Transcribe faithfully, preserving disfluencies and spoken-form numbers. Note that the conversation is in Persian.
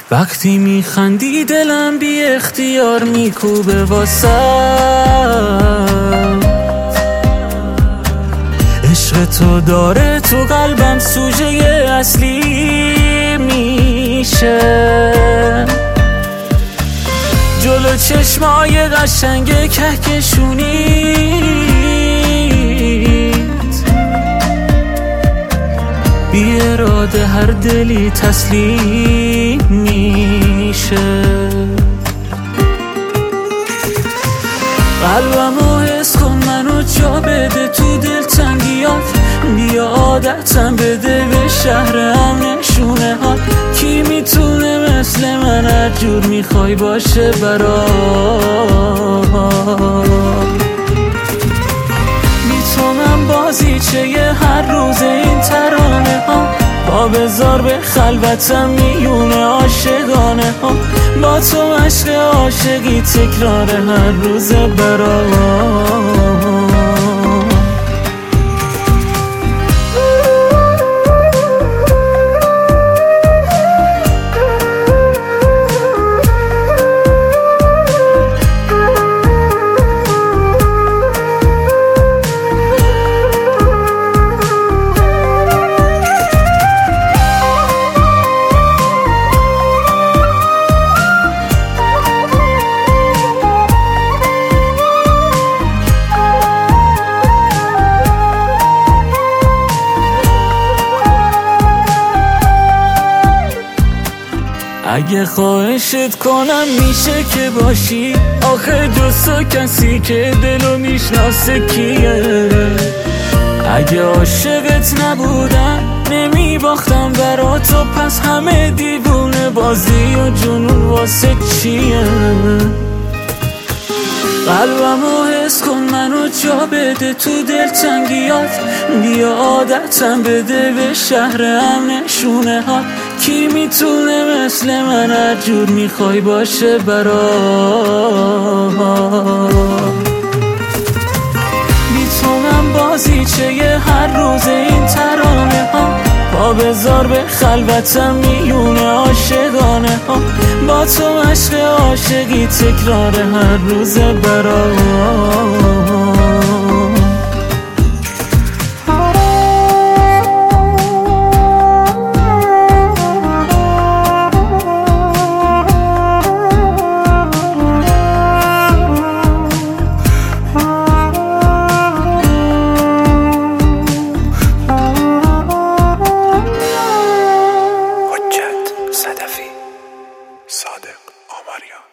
وقتی میخندی دلم بی اختیار میکوبه واسه عشق تو داره تو قلبم سوژه اصلی میشه. جلو چشمای قشنگ کهکشونیت بی اراده هر دلی تسلیم میشه. قلبمو حس کن منو جا بده تو دلتنگیات، بیا عادتم بده به شهرم نشونه ها. کی میتونه مثل من هر جور میخوای باشه برام؟ بی تو من بازیچه ی هر روز این ترانه ها، با بذار به خلوتم میونه عاشقانه ها. با تو عشق عاشقی تکرار هر روز برام. اگه خواهشت کنم میشه که باشی، آخه جز تو کسی که دلو میشناسه کیه؟ اگه عاشقت نبودم نمیباختم برا تو، پس همه دیوونه بازی و جنون واسه چیه؟ قلبمو حس کن منو جا بده تو دلتنگیات، بیا عادتم بده به شهرم نشونه ها. کی میتونه مثل من هر جور میخوای باشه برام؟ بی تو من بازیچه ی هر روز این ترانه ها، با بذار به خلوتم میونه عاشقانه ها. با تو عشق عاشقی تکرار هر روز برام. صادق آمریان.